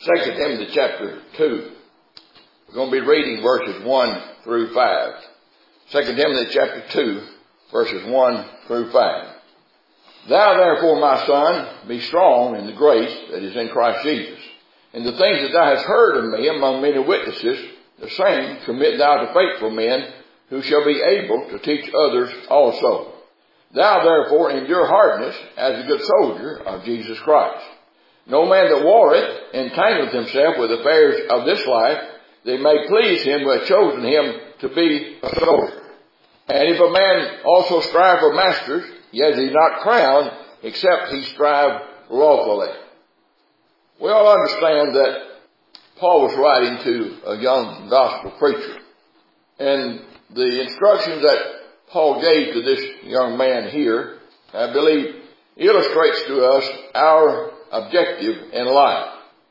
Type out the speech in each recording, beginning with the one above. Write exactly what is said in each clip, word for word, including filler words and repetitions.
Second Timothy chapter two. We're going to be reading verses one through five. Second Timothy chapter two, verses one through five. Thou therefore, my son, be strong in the grace that is in Christ Jesus. And the things that thou hast heard of me among many witnesses, the same commit thou to faithful men, who shall be able to teach others also. Thou therefore endure hardness as a good soldier of Jesus Christ. No man that warreth entangleth himself with affairs of this life, that he may please him who hath chosen him to be a soldier. And if a man also strive for masters, yet is he not crowned, except he strive lawfully. We all understand that Paul was writing to a young gospel preacher. And the instructions that Paul gave to this young man here, I believe, illustrates to us our objective in life.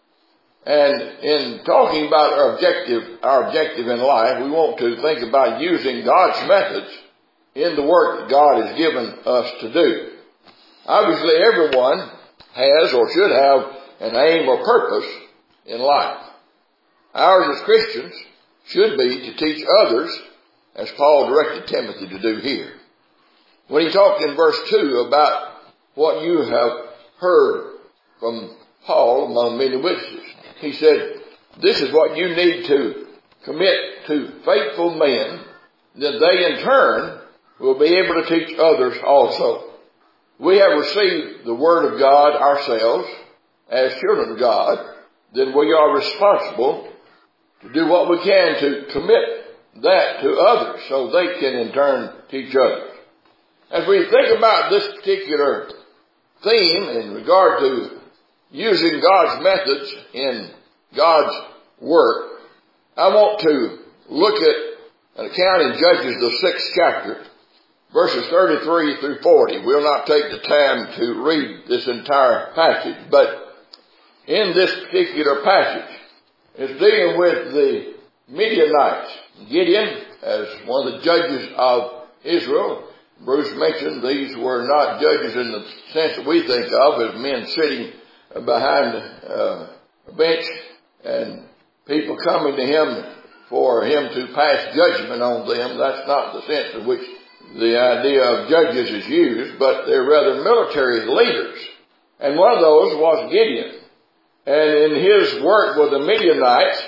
And in talking about our objective, our objective in life, we want to think about using God's methods in the work that God has given us to do. Obviously, everyone has or should have an aim or purpose in life. Ours as Christians should be to teach others, as Paul directed Timothy to do here. When he talked in verse two about what you have heard from Paul among many witnesses, he said, this is what you need to commit to faithful men, that they in turn will be able to teach others also. We have received the Word of God ourselves as children of God, then we are responsible to do what we can to commit that to others so they can in turn teach others. As we think about this particular theme in regard to using God's methods in God's work, I want to look at an account in Judges, the sixth chapter, verses thirty-three through forty. We'll not take the time to read this entire passage, but in this particular passage, it's dealing with the Midianites. Gideon, as one of the judges of Israel, Bruce mentioned these were not judges in the sense that we think of as men sitting behind uh, a bench and people coming to him for him to pass judgment on them. That's not the sense in which the idea of judges is used, but they're rather military leaders. And one of those was Gideon. And in his work with the Midianites,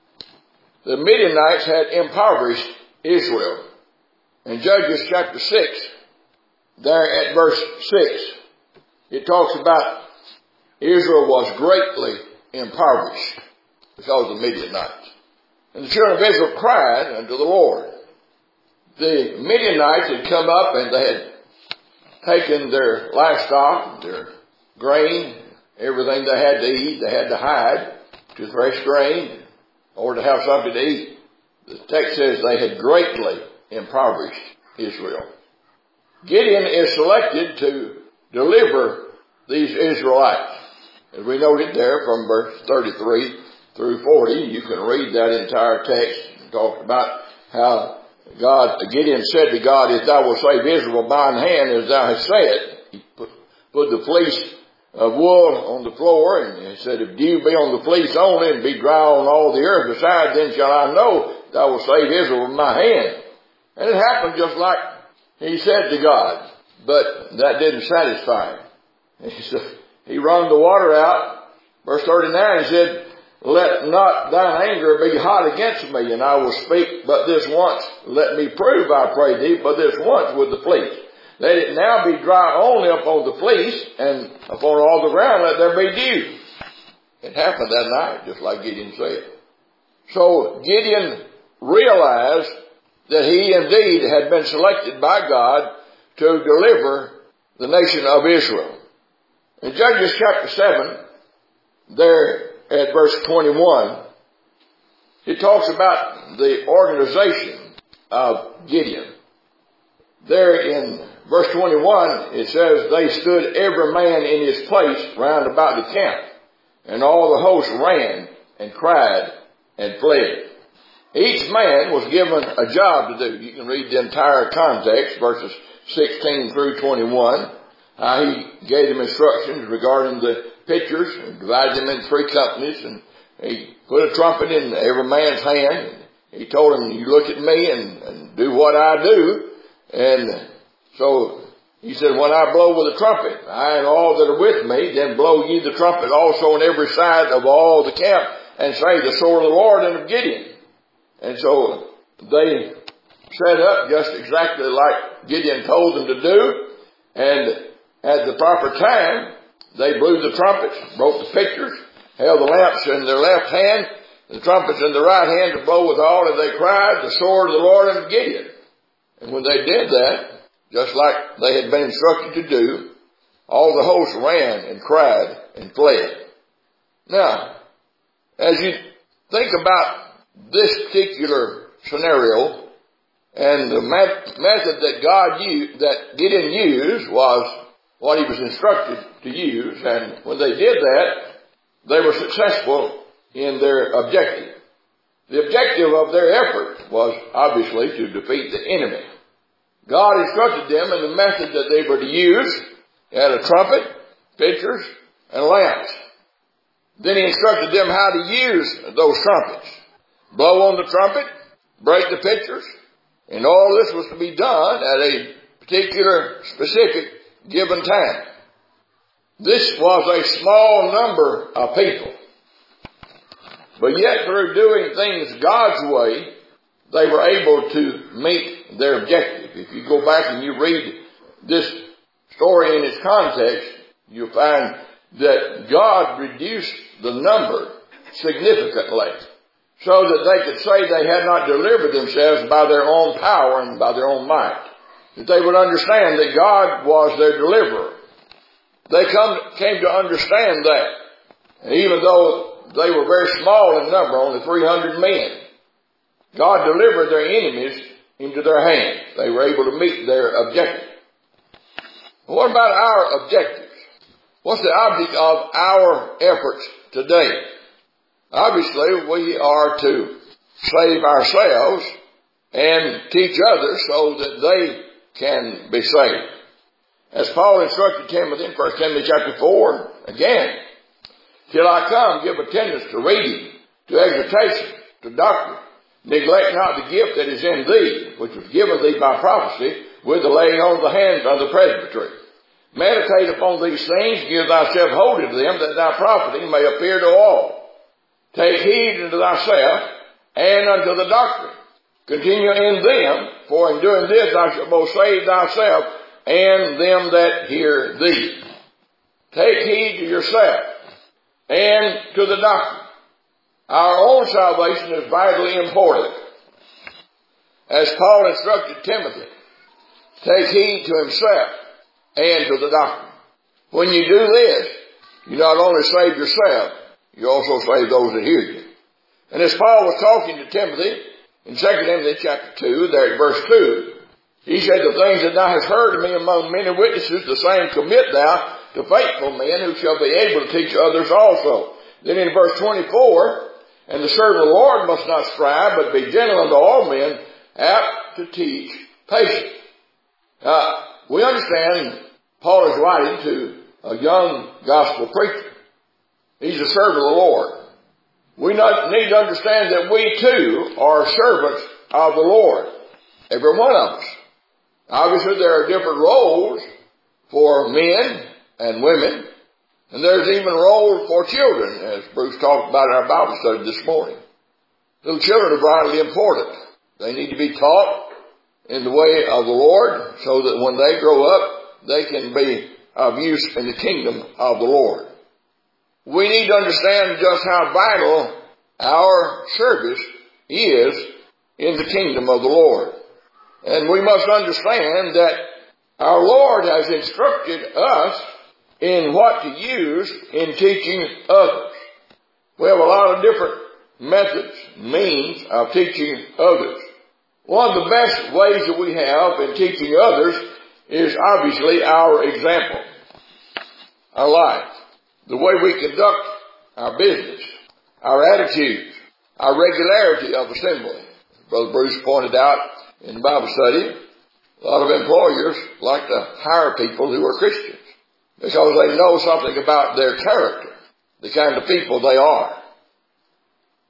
the Midianites had impoverished Israel. In Judges chapter six, there at verse six, it talks about Israel was greatly impoverished because of the Midianites. And the children of Israel cried unto the Lord. The Midianites had come up and they had taken their livestock, their grain, everything they had to eat, they had to hide to thresh grain or to have something to eat. The text says they had greatly impoverished Israel. Gideon is selected to deliver these Israelites. As we noted there from verse thirty-three through forty, you can read that entire text and talk about how God, Gideon said to God, if thou wilt save Israel by thine hand, as thou hast said, he put, put the fleece of wool on the floor, and he said, if dew be on the fleece only, and be dry on all the earth beside, then shall I know thou wilt save Israel with my hand. And it happened just like he said to God, but that didn't satisfy him. He said, he wrung the water out. Verse thirty-nine, he said, let not thine anger be hot against me, and I will speak but this once. Let me prove, I pray thee, but this once with the fleece. Let it now be dry only upon the fleece, and upon all the ground let there be dew. It happened that night, just like Gideon said. So Gideon realized that he indeed had been selected by God to deliver the nation of Israel. In Judges chapter seven, there at verse twenty-one, it talks about the organization of Gideon. There in verse twenty-one, it says, they stood every man in his place round about the camp, and all the host ran and cried and fled. Each man was given a job to do. You can read the entire context, verses sixteen through twenty-one. How he gave them instructions regarding the pitchers and divided them in three companies and he put a trumpet in every man's hand. He told them, you look at me and, and do what I do. And so he said, when I blow with the trumpet, I and all that are with me, then blow ye the trumpet also on every side of all the camp, and say the sword of the Lord and of Gideon. And so they set up just exactly like Gideon told them to do. And at the proper time, they blew the trumpets, broke the pitchers, held the lamps in their left hand, the trumpets in the right hand to blow withal, and they cried, the sword of the Lord and of Gideon. And when they did that, just like they had been instructed to do, all the host ran and cried and fled. Now, as you think about this particular scenario, and the method that God used, that Gideon used, was what he was instructed to use, and when they did that, they were successful in their objective. The objective of their effort was obviously to defeat the enemy. God instructed them in the method that they were to use. They had a trumpet, pitchers, and lamps. Then he instructed them how to use those trumpets. Blow on the trumpet, break the pitchers, and all this was to be done at a particular, specific, given time. This was a small number of people. But yet through doing things God's way, they were able to meet their objective. If you go back and you read this story in its context, you'll find that God reduced the number significantly so that they could say they had not delivered themselves by their own power and by their own might. That they would understand that God was their deliverer. They come, came to understand that. And even though they were very small in number, only three hundred men, God delivered their enemies into their hands. They were able to meet their objective. What about our objectives? What's the object of our efforts today? Obviously, we are to save ourselves and teach others so that they can be saved. As Paul instructed Timothy in First Timothy chapter four, again, till I come, give attendance to reading, to exhortation, to doctrine. Neglect not the gift that is in thee, which was given thee by prophecy, with the laying on of the hands of the presbytery. Meditate upon these things, give thyself wholly to them, that thy profiting may appear to all. Take heed unto thyself and unto the doctrine. Continue in them, for in doing this thou shalt both save thyself and them that hear thee. Take heed to yourself and to the doctrine. Our own salvation is vitally important. As Paul instructed Timothy, take heed to himself and to the doctrine. When you do this, you not only save yourself, you also save those that hear you. And as Paul was talking to Timothy in Second Timothy chapter two, there at verse two, he said, the things that thou hast heard of me among many witnesses, the same commit thou to faithful men who shall be able to teach others also. Then in verse twenty-four, and the servant of the Lord must not strive, but be gentle unto all men, apt to teach patience. Uh, we understand Paul is writing to a young gospel preacher. He's a servant of the Lord. We not, need to understand that we too are servants of the Lord. Every one of us. Obviously there are different roles for men and women. And there's even roles for children, as Bruce talked about in our Bible study this morning. Little children are vitally important. They need to be taught in the way of the Lord so that when they grow up, they can be of use in the kingdom of the Lord. We need to understand just how vital our service is in the kingdom of the Lord. And we must understand that our Lord has instructed us in what to use in teaching others. We have a lot of different methods, means of teaching others. One of the best ways that we have in teaching others is obviously our example, our life, the way we conduct our business, our attitudes, our regularity of assembly. Brother Bruce pointed out in the Bible study, a lot of employers like to hire people who are Christians because they know something about their character, the kind of people they are.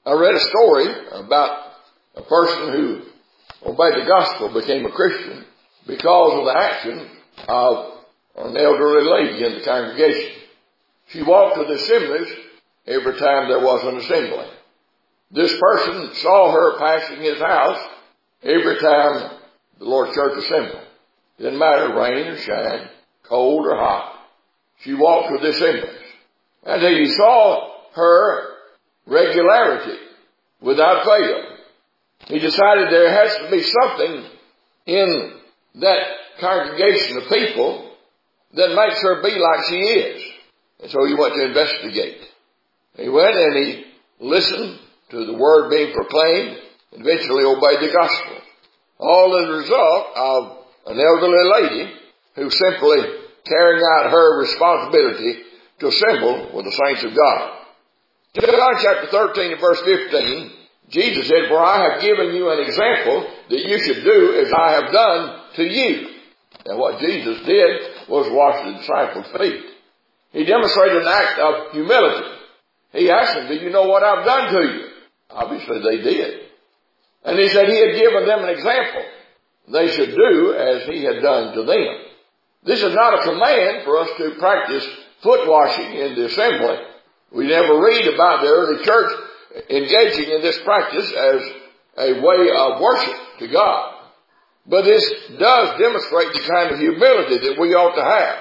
I read a story about a person who obeyed the gospel, became a Christian, because of the action of an elderly lady in the congregation. She walked to the assemblies every time there was an assembly. This person saw her passing his house every time the Lord's church assembled. Didn't matter, rain or shine, cold or hot. She walked to the assemblies. And he saw her regularity without fail. He decided there has to be something in that congregation of people that makes her be like she is. And so he went to investigate. He went and he listened to the word being proclaimed, and eventually obeyed the gospel. All as a result of an elderly lady who simply carrying out her responsibility to assemble with the saints of God. John chapter thirteen and verse fifteen, Jesus said, "For I have given you an example that you should do as I have done to you." And what Jesus did was wash the disciples' feet. He demonstrated an act of humility. He asked them, "Do you know what I've done to you?" Obviously they did. And he said he had given them an example. They should do as he had done to them. This is not a command for us to practice foot washing in the assembly. We never read about the early church engaging in this practice as a way of worship to God. But this does demonstrate the kind of humility that we ought to have.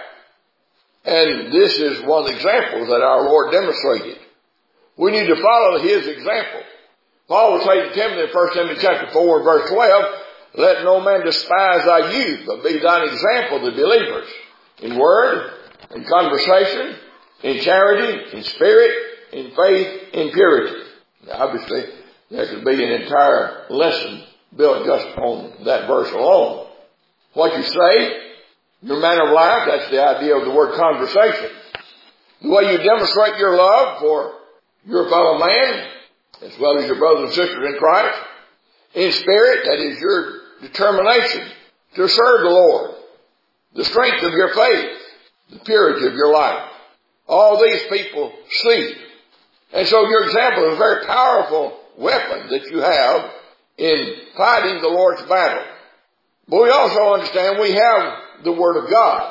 And this is one of the examples that our Lord demonstrated. We need to follow his example. Paul would say to Timothy in First Timothy chapter four and verse twelve, "Let no man despise thy youth, but be thine example to the believers, in word, in conversation, in charity, in spirit, in faith, in purity." Now, obviously, there could be an entire lesson built just on that verse alone. What you say, your manner of life, that's the idea of the word conversation. The way you demonstrate your love for your fellow man, as well as your brothers and sisters in Christ. In spirit, that is your determination to serve the Lord. The strength of your faith, the purity of your life. All these people see. And so your example is a very powerful weapon that you have in fighting the Lord's battle. But we also understand we have the Word of God.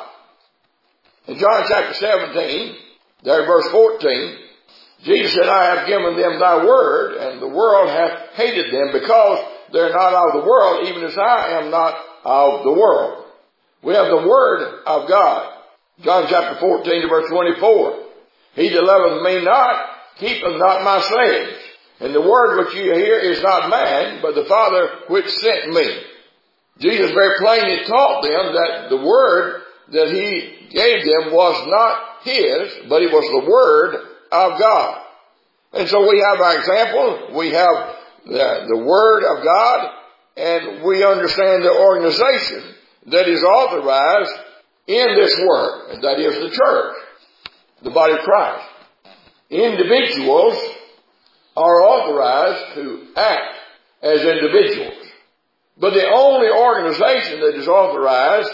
In John chapter seventeen, there in verse fourteen, Jesus said, "I have given them thy word, and the world hath hated them, because they're not of the world, even as I am not of the world." We have the word of God. John chapter fourteen verse twenty-four. "He that loveth me not, keepeth not my sayings. And the word which you hear is not mine, but the Father which sent me." Jesus very plainly taught them that the word that he gave them was not his, but it was the word of God. And so we have our example, we have the, the word of God, and we understand the organization that is authorized in this work, and that is the church, the body of Christ. Individuals are authorized to act as individuals. But the only organization that is authorized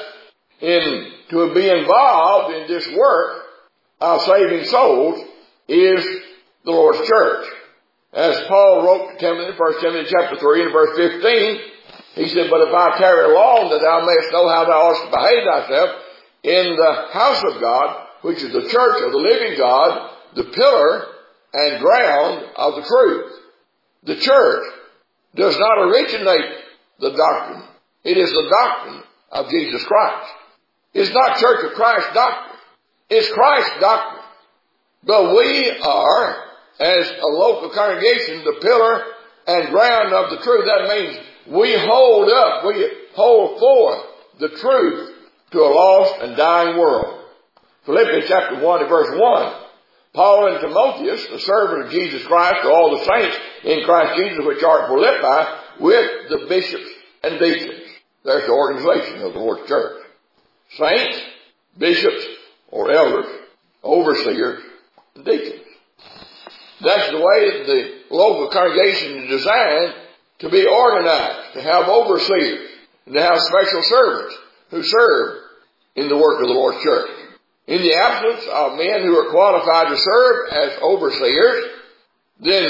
in to be involved in this work of saving souls is the Lord's church. As Paul wrote to Timothy, First Timothy chapter three and verse fifteen, he said, "But if I tarry long, that thou mayest know how thou oughtest to behave thyself in the house of God, which is the church of the living God, the pillar and ground of the truth." The church does not originate the doctrine. It is the doctrine of Jesus Christ. It's not Church of Christ doctrine. It's Christ's doctrine. But we are, as a local congregation, the pillar and ground of the truth. That means we hold up, we hold forth the truth to a lost and dying world. Philippians chapter one and verse one. "Paul and Timotheus, the servant of Jesus Christ, to all the saints in Christ Jesus which are at Philippi, with the bishops and deacons." There's the organization of the Lord's church. Saints, bishops, or elders, overseers, and deacons. That's the way the local congregation is designed to be organized, to have overseers, and to have special servants who serve in the work of the Lord's church. In the absence of men who are qualified to serve as overseers, then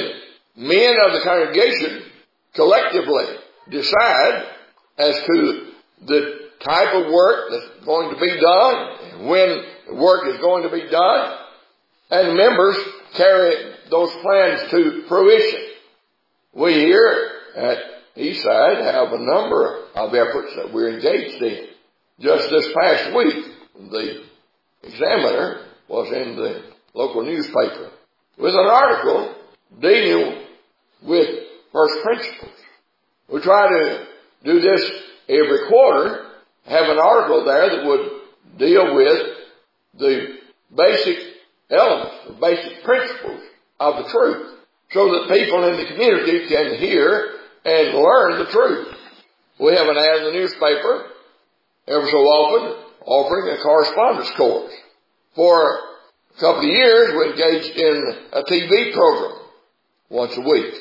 men of the congregation collectively decide as to the type of work that's going to be done, and when the work is going to be done, and members carry those plans to fruition. We here at Eastside have a number of efforts that we're engaged in. Just this past week, the Examiner was in the local newspaper with an article dealing with first principles. We try to do this every quarter, have an article there that would deal with the basic elements, the basic principles of the truth, so that people in the community can hear and learn the truth. We have an ad in the newspaper ever so often offering a correspondence course. For a couple of years, we engaged in a T V program once a week.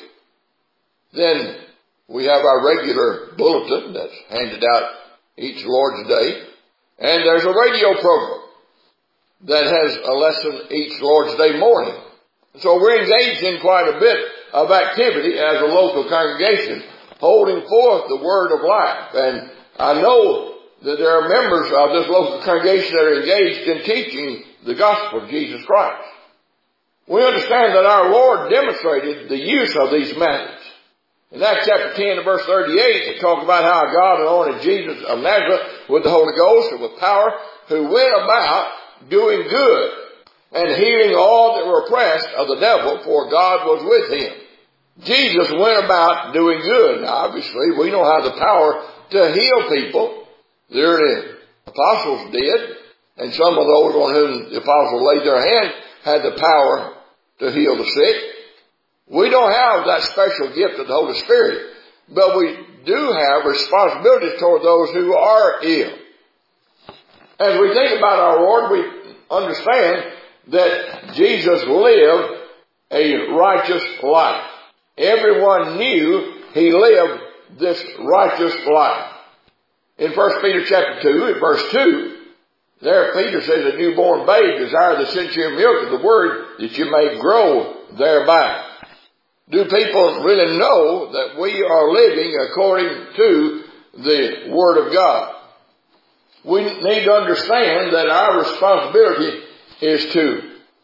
Then we have our regular bulletin that's handed out each Lord's Day. And there's a radio program that has a lesson each Lord's Day morning. So we're engaged in quite a bit of activity as a local congregation, holding forth the word of life. And I know that there are members of this local congregation that are engaged in teaching the gospel of Jesus Christ. We understand that our Lord demonstrated the use of these methods. In Acts chapter ten and verse thirty-eight, it talks about how God anointed Jesus of Nazareth with the Holy Ghost and with power, who went about doing good and healing all that were oppressed of the devil, for God was with him. Jesus went about doing good. Now, obviously, we don't have the power to heal people. There the apostles did, and some of those on whom the apostles laid their hand had the power to heal the sick. We don't have that special gift of the Holy Spirit, but we do have responsibilities toward those who are ill. As we think about our Lord, we understand that Jesus lived a righteous life. Everyone knew he lived this righteous life. In First Peter chapter two, in verse two, there Peter says, a newborn babe desire the sincere milk of the word that you may grow thereby. Do people really know that we are living according to the Word of God? We need to understand that our responsibility is to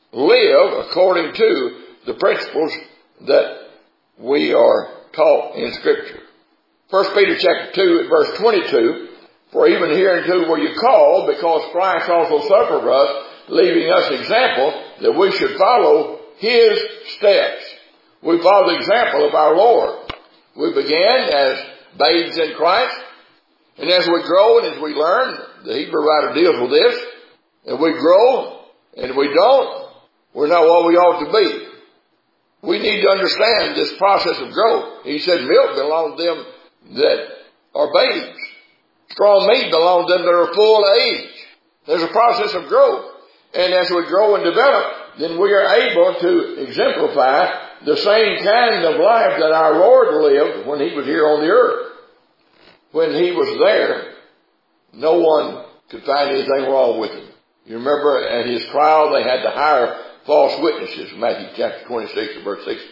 live according to the principles that we are taught in Scripture. First Peter chapter two at verse twenty-two, for even hereunto were you called, because Christ also suffered for us, leaving us example that we should follow his steps. We follow the example of our Lord. We began as babes in Christ, and as we grow and as we learn, the Hebrew writer deals with this, and we grow, and if we don't, we're not what we ought to be. We need to understand this process of growth. He said milk belongs to them that are babes. Strong meat belongs to them that are full age. There's a process of growth. And as we grow and develop, then we are able to exemplify the same kind of life that our Lord lived when he was here on the earth. When he was there, no one could find anything wrong with him. You remember at his trial, they had to hire false witnesses, Matthew chapter twenty-six and verse sixty.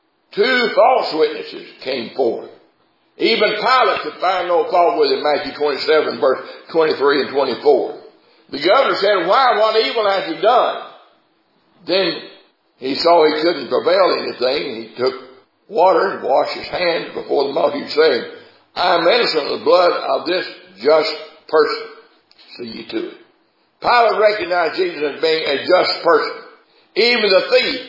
Two false witnesses came forth. Even Pilate could find no fault with him, Matthew twenty-seven, verse twenty-three and twenty-four. The governor said, why, what evil has he done? Then he saw he couldn't prevail anything. He took water and washed his hands before the multitude, saying, I am innocent of the blood of this just person. See ye to it. Pilate recognized Jesus as being a just person. Even the thief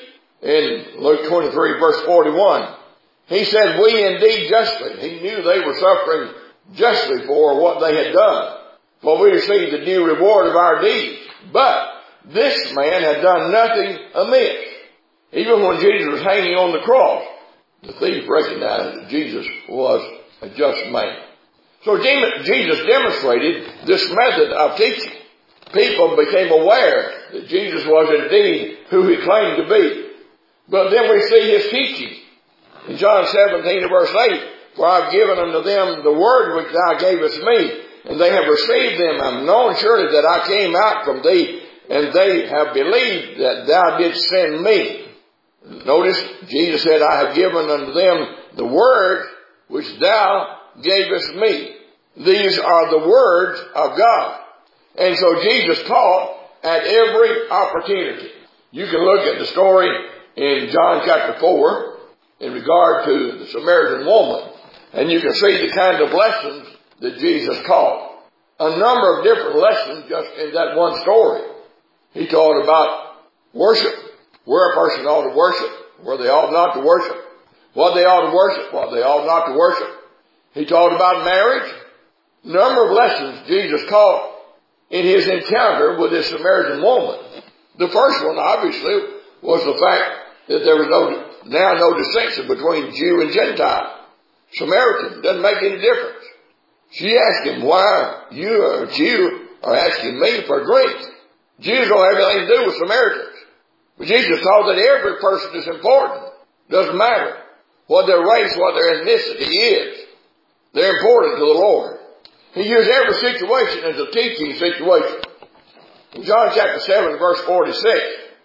in Luke twenty-three, verse forty-one, he said, we indeed justly. He knew they were suffering justly for what they had done. For we received the due reward of our deeds. But this man had done nothing amiss. Even when Jesus was hanging on the cross, the thief recognized that Jesus was a just man. So Jesus demonstrated this method of teaching. People became aware that Jesus was indeed who he claimed to be. But then we see his teaching. In John seventeen verse eight, for I have given unto them the word which thou gavest me, and they have received them, and have known surely that I came out from thee, and they have believed that thou didst send me. Notice, Jesus said, I have given unto them the word which thou gavest me. These are the words of God. And so Jesus taught at every opportunity. You can look at the story in John chapter four in regard to the Samaritan woman, and you can see the kind of lessons that Jesus taught. A number of different lessons just in that one story. He taught about worship, where a person ought to worship, where they ought not to worship, what they ought to worship, what they ought not to worship. He taught about marriage. A number of lessons Jesus taught in his encounter with this Samaritan woman. The first one, obviously, was the fact that there was no, now no distinction between Jew and Gentile. Samaritan doesn't make any difference. She asked him, why you, a Jew, are asking me for a drink? Jews don't have anything to do with Samaritans. But Jesus taught that every person is important. Doesn't matter what their race, what their ethnicity is. They're important to the Lord. He used every situation as a teaching situation. In John chapter seven, verse forty-six,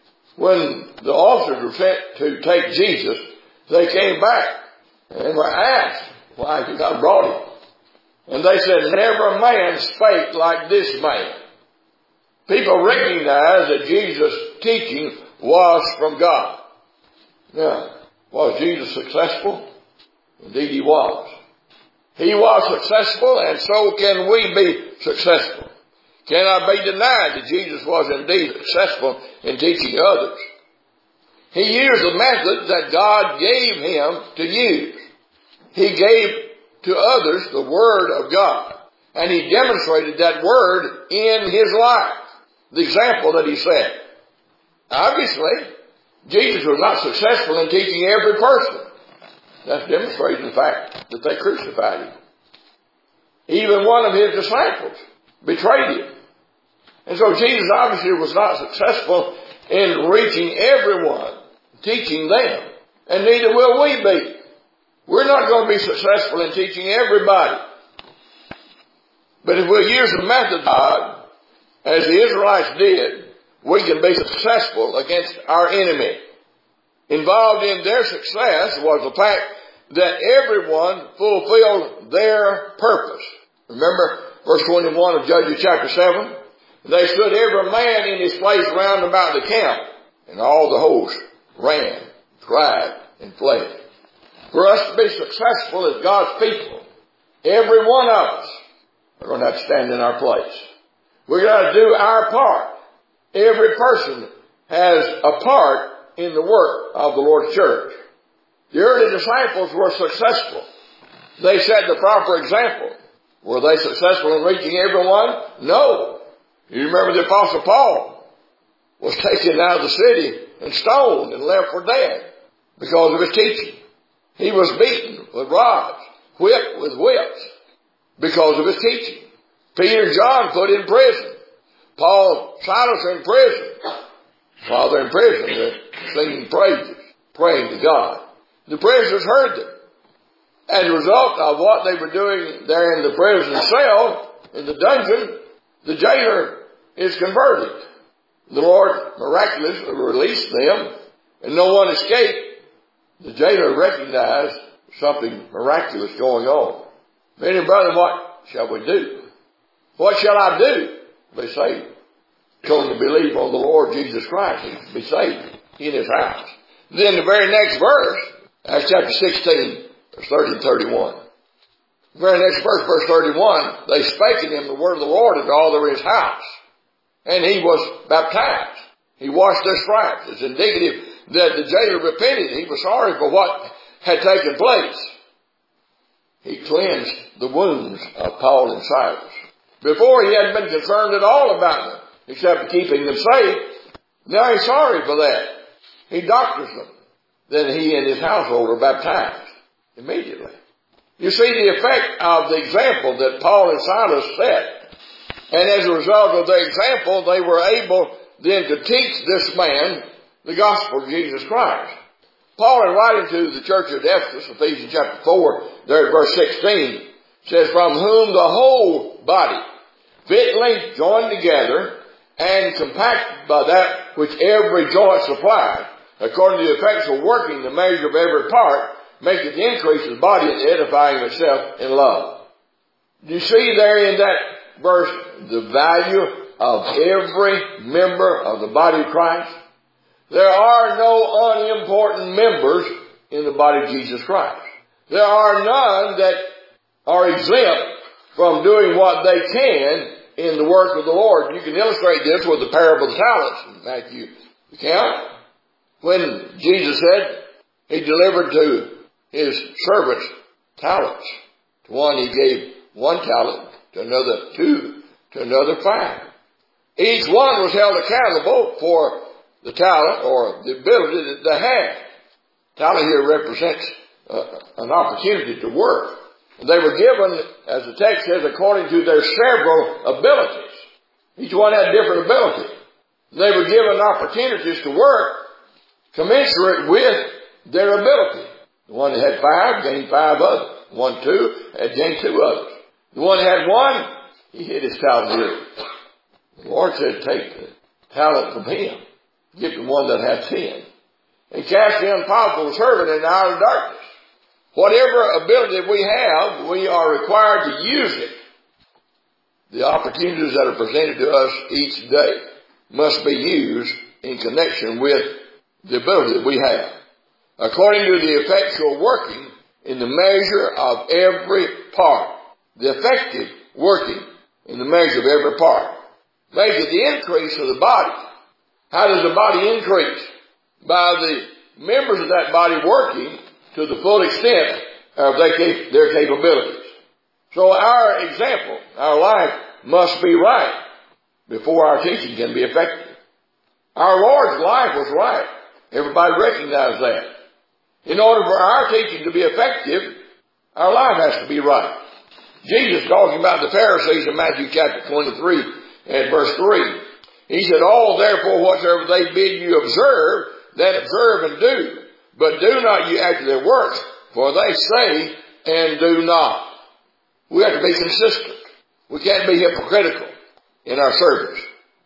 when the officers were sent to take Jesus, they came back and were asked why God brought him. And they said, never a man spake like this man. People recognized that Jesus' teaching was from God. Now, was Jesus successful? Indeed he was. He was successful, and so can we be successful. Cannot be denied that Jesus was indeed successful in teaching others. He used the method that God gave him to use. He gave to others the Word of God, and he demonstrated that Word in his life. The example that he set. Obviously, Jesus was not successful in teaching every person. That's demonstrated in the fact that they crucified him. Even one of his disciples betrayed him. And so Jesus obviously was not successful in reaching everyone, teaching them. And neither will we be. We're not going to be successful in teaching everybody. But if we use the method of God, as the Israelites did, we can be successful against our enemy. Involved in their success was the fact that everyone fulfilled their purpose. Remember verse twenty-one of Judges chapter seven? They stood every man in his place round about the camp, and all the host ran, cried, and fled. For us to be successful as God's people, every one of us are going to have to stand in our place. We're going to do our part. Every person has a part in the work of the Lord's church. The early disciples were successful. They set the proper example. Were they successful in reaching everyone? No. You remember the Apostle Paul was taken out of the city and stoned and left for dead because of his teaching. He was beaten with rods, whipped with whips because of his teaching. Peter and John put in prison. Paul, Silas are in prison. While they're in prison, they're singing praises, praying to God. The prisoners heard them. As a result of what they were doing there in the prison cell, in the dungeon, the jailer is converted. The Lord miraculously released them, and no one escaped. The jailer recognized something miraculous going on. Men and brethren, what shall we do? What shall I do? Be saved. Come to believe on the Lord Jesus Christ and be saved in his house. Then the very next verse, Acts chapter sixteen, verse thirty and thirty-one. The very next verse, verse thirty-one, they spake in him the word of the Lord unto all that were in his house. And he was baptized. He washed their stripes. It's indicative that the jailer repented. He was sorry for what had taken place. He cleansed the wounds of Paul and Silas. Before he hadn't been concerned at all about them, except keeping them safe. Now he's sorry for that. He doctors them. Then he and his household are baptized immediately. You see the effect of the example that Paul and Silas set. And as a result of their example, they were able then to teach this man the gospel of Jesus Christ. Paul, in writing to the church of Ephesus, Ephesians chapter four, there at verse sixteen, says, from whom the whole body, fitly joined together and compacted by that which every joint supplies, according to the effectual working, the measure of every part, maketh the increase of the body and the edifying of itself in love. Do you see there in that verse the value of every member of the body of Christ? There are no unimportant members in the body of Jesus Christ. There are none that are exempt from doing what they can in the work of the Lord. You can illustrate this with the parable of the talents in Matthew account. When Jesus said he delivered to his servants talents. To one he gave one talent, to another two, to another five. Each one was held accountable for the talent or the ability that they had. Talent here represents uh, an opportunity to work. And they were given, as the text says, according to their several abilities. Each one had different abilities. They were given opportunities to work commensurate with their ability. The one that had five gained five others. The one two had gained two others. The one that had one, he hid his talent here. The Lord said, take the talent from him. Give the one that had ten. And cast the unprofitable servant in the outer darkness. Whatever ability we have, we are required to use it. The opportunities that are presented to us each day must be used in connection with the ability that we have. According to the effectual working in the measure of every part. The effective working in the measure of every part. Measure the increase of the body. How does the body increase? By the members of that body working to the full extent of their, their capabilities. So our example, our life must be right before our teaching can be effective. Our Lord's life was right. Everybody recognized that. In order for our teaching to be effective, our life has to be right. Jesus talking about the Pharisees in Matthew chapter twenty-three and verse three. He said, all therefore whatsoever they bid you observe, that observe and do. But do not you after their works, for they say and do not. We have to be consistent. We can't be hypocritical in our service.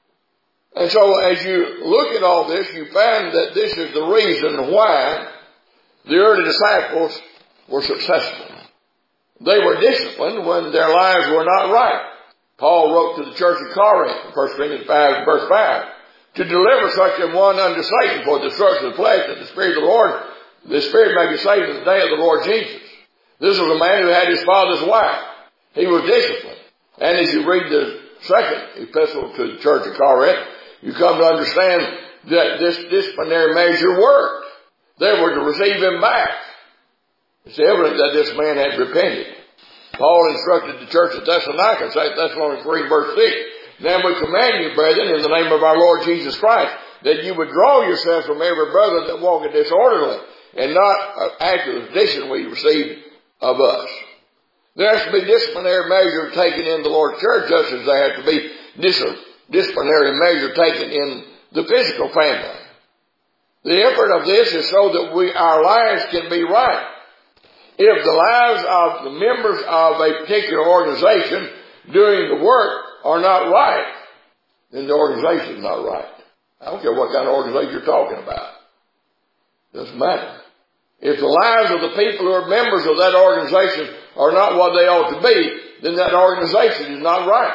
And so as you look at all this, you find that this is the reason why the early disciples were successful. They were disciplined when their lives were not right. Paul wrote to the church of Corinth, First Corinthians five, verse five, to deliver such a one unto Satan for the destruction of the flesh, that the Spirit of the Lord, the Spirit may be saved in the day of the Lord Jesus. This was a man who had his father's wife. He was disciplined. And as you read the second epistle to the church of Corinth, you come to understand that this disciplinary measure worked. They were to receive him back. It's evident that this man had repented. Paul instructed the church at Thessalonica, Second Thessalonians three, verse six, then we command you, brethren, in the name of our Lord Jesus Christ, that you withdraw yourselves from every brother that walketh disorderly, and not after the tradition we received of us. There has to be disciplinary measure taken in the Lord's church, just as there has to be disciplinary measure taken in the physical family. The effort of this is so that we, our lives can be right. If the lives of the members of a particular organization doing the work are not right, then the organization is not right. I don't care what kind of organization you're talking about. It doesn't matter. If the lives of the people who are members of that organization are not what they ought to be, then that organization is not right.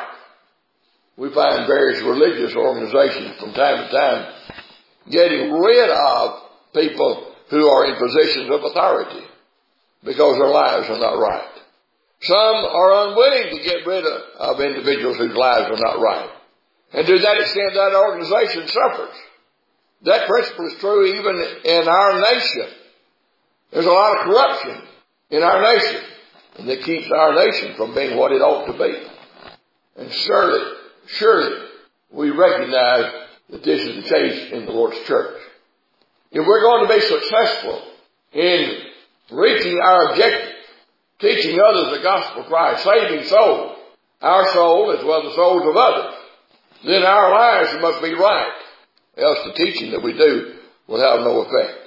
We find various religious organizations from time to time getting rid of people who are in positions of authority because their lives are not right. Some are unwilling to get rid of, of individuals whose lives are not right. And to that extent, that organization suffers. That principle is true even in our nation. There's a lot of corruption in our nation, and that keeps our nation from being what it ought to be. And surely, surely, we recognize that this is the case in the Lord's church. If we're going to be successful in reaching our objective, teaching others the gospel of Christ, saving souls, our soul as well as the souls of others, then our lives must be right. Else the teaching that we do will have no effect.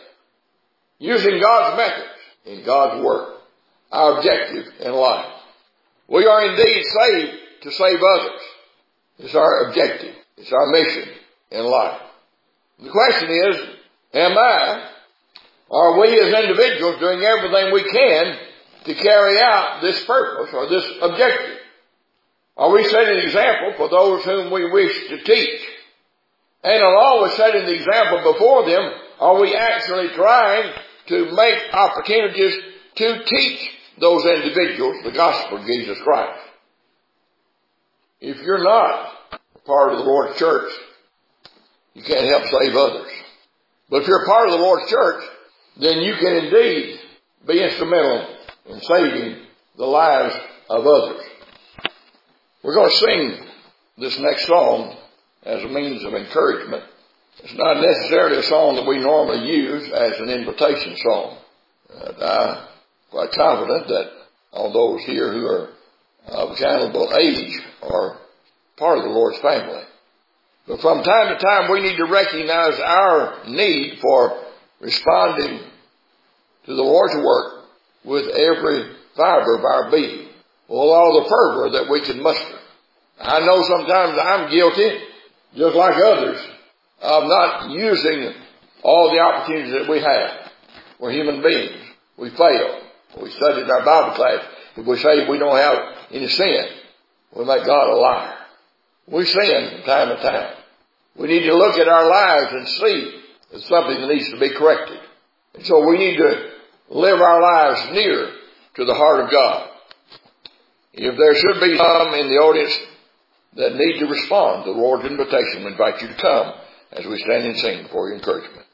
Using God's methods in God's work, our objective in life. We are indeed saved to save others. It's our objective. It's our mission in life. The question is, Am I, are we as individuals doing everything we can to carry out this purpose or this objective? Are we setting an example for those whom we wish to teach? And along with setting the example before them, are we actually trying to make opportunities to teach those individuals the gospel of Jesus Christ? If you're not a part of the Lord's church, you can't help save others. But if you're a part of the Lord's church, then you can indeed be instrumental in saving the lives of others. We're going to sing this next song as a means of encouragement. It's not necessarily a song that we normally use as an invitation song. Uh, I'm quite confident that all those here who are of accountable age are part of the Lord's family. But from time to time we need to recognize our need for responding to the Lord's work with every fiber of our being, with all the fervor that we can muster. I know sometimes I'm guilty, just like others, of not using all the opportunities that we have. We're human beings. We fail. We studied in our Bible class. If we say we don't have any sin, we make God a liar. We sin from time to time. We need to look at our lives and see it's something that needs to be corrected. And so we need to live our lives near to the heart of God. If there should be some in the audience that need to respond to the Lord's invitation, we invite you to come as we stand and sing for your encouragement.